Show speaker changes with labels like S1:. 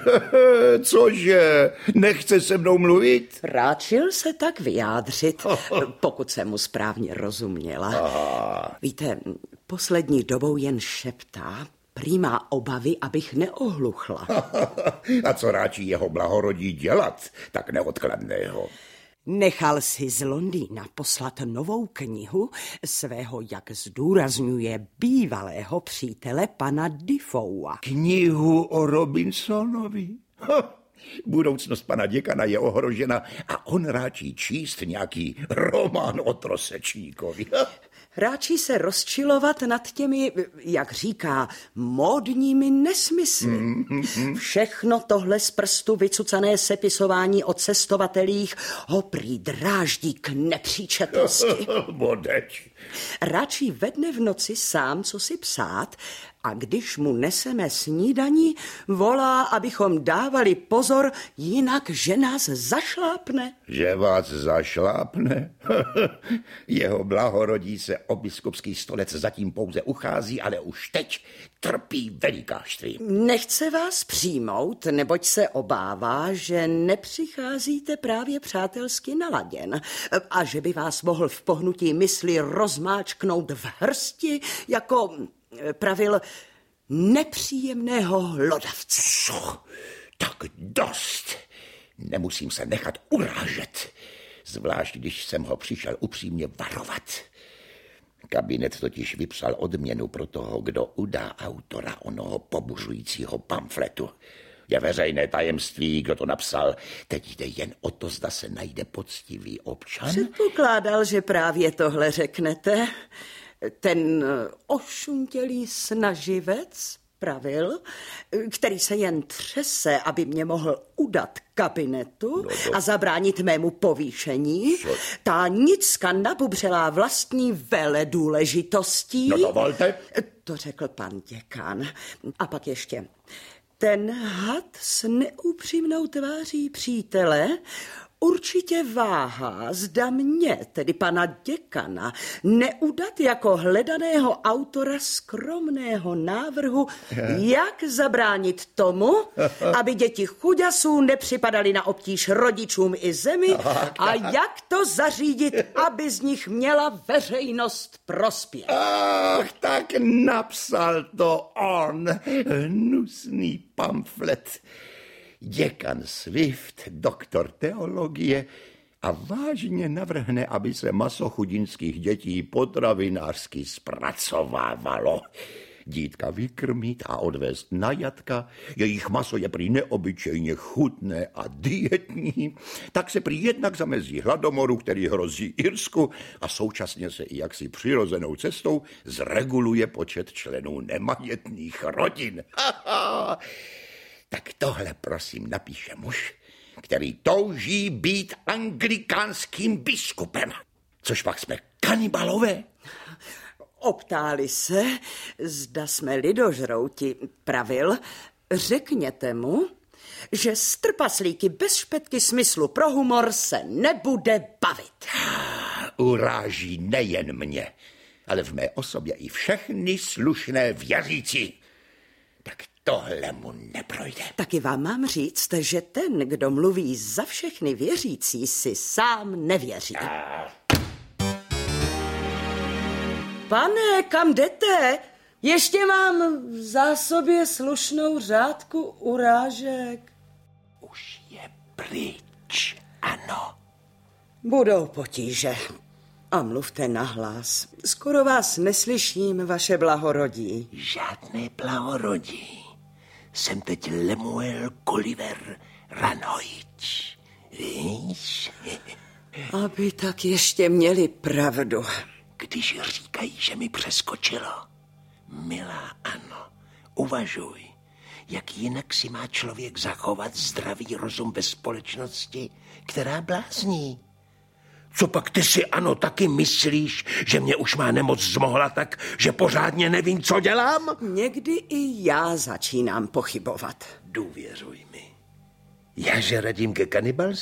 S1: Cože? Nechce se mnou mluvit?
S2: Ráčil se tak vyjádřit, pokud jsem mu správně rozuměla.
S1: Aha.
S2: Víte, poslední dobou jen šeptá, prý má obavy, abych neohluchla.
S1: A co ráčí jeho blahorodí dělat, tak neodkladného?
S2: Nechal si z Londýna poslat novou knihu svého, jak zdůrazňuje, bývalého přítele pana Defoea.
S1: Knihu o Robinsonovi? Budoucnost pana děkana je ohrožena a on ráčí číst nějaký román o trosečníkovi.
S2: Ráčí se rozčilovat nad těmi, jak říká, módními nesmysly. Všechno tohle z prstu vycucané sepisování o cestovatelích ho prý dráždí k nepříčetnosti.
S1: Bodeč.
S2: Ráčí ve dne v noci sám, co si psát, a když mu neseme snídaní, volá, abychom dávali pozor, jinak že nás zašlápne.
S1: Že vás zašlápne? Jeho blahorodí se o biskupský stolec zatím pouze uchází, ale už teď trpí velikářství.
S2: Nechce vás přijmout, neboť se obává, že nepřicházíte právě přátelsky naladěn a že by vás mohl v pohnutí mysli rozmáčknout v hrsti jako, pravil, nepříjemného hlodavce.
S1: Co? Tak dost. Nemusím se nechat urážet, zvlášť když jsem ho přišel upřímně varovat. Kabinet totiž vypsal odměnu pro toho, kdo udá autora onoho pobuřujícího pamfletu. Je veřejné tajemství, kdo to napsal. Teď jde jen o to, zda se najde poctivý občan.
S2: Předpokládal, že právě tohle řeknete. Ten ošuntělý snaživec, pravil, který se jen třese, aby mě mohl udat kabinetu a zabránit mému povýšení. Ta nicka nabubřelá vlastní veledůležitostí.
S1: No dovolte.
S2: To řekl pan děkan. A pak ještě... Ten had s neupřímnou tváří přítele určitě váhá, zda mě, tedy pana děkana, neudat jako hledaného autora skromného návrhu, jak zabránit tomu, aby děti chuďasů nepřipadaly na obtíž rodičům i zemi a jak to zařídit, aby z nich měla veřejnost prospěch.
S1: Ach, tak napsal to on, hnusný pamflet. Děkan Swift, doktor teologie, a vážně navrhne, aby se maso chudinských dětí potravinářsky zpracovávalo. Dítka vykrmit a odvést na jatka, jejich maso je prý neobyčejně chutné a dietní, tak se prý jednak zamezí hladomoru, který hrozí Irsku, a současně se i jaksi přirozenou cestou zreguluje počet členů nemajetných rodin. Tak tohle prosím napíše muž, který touží být anglikánským biskupem. Což pak jsme kanibalové?
S2: Optáli se, zda jsme lidožrouti, pravil, řekněte mu, že s trpaslíky bez špetky smyslu pro humor se nebude bavit.
S1: Uráží nejen mě, ale v mé osobě i všechny slušné věřící. Tak tohle mu neprojde.
S2: Taky vám mám říct, že ten, kdo mluví za všechny věřící, si sám nevěří. Pane, kam jdete? Ještě mám v zásobě slušnou řádku urážek.
S1: Už je pryč, ano.
S2: Budou potíže. A mluvte nahlas. Skoro vás neslyším, vaše blahorodí.
S1: Žádné blahorodí. Jsem teď Lemuel Gulliver Ranhoič. Víš?
S2: Aby tak ještě měli pravdu.
S1: Když říkají, že mi přeskočilo. Milá Ano, uvažuj, jak jinak si má člověk zachovat zdravý rozum ve společnosti, která blázní. Co pak ty si, Ano, taky myslíš, že mě už má nemoc zmohla tak, že pořádně nevím, co dělám?
S2: Někdy i já začínám pochybovat.
S1: Důvěřuj mi. Já že radím ke kanibalství.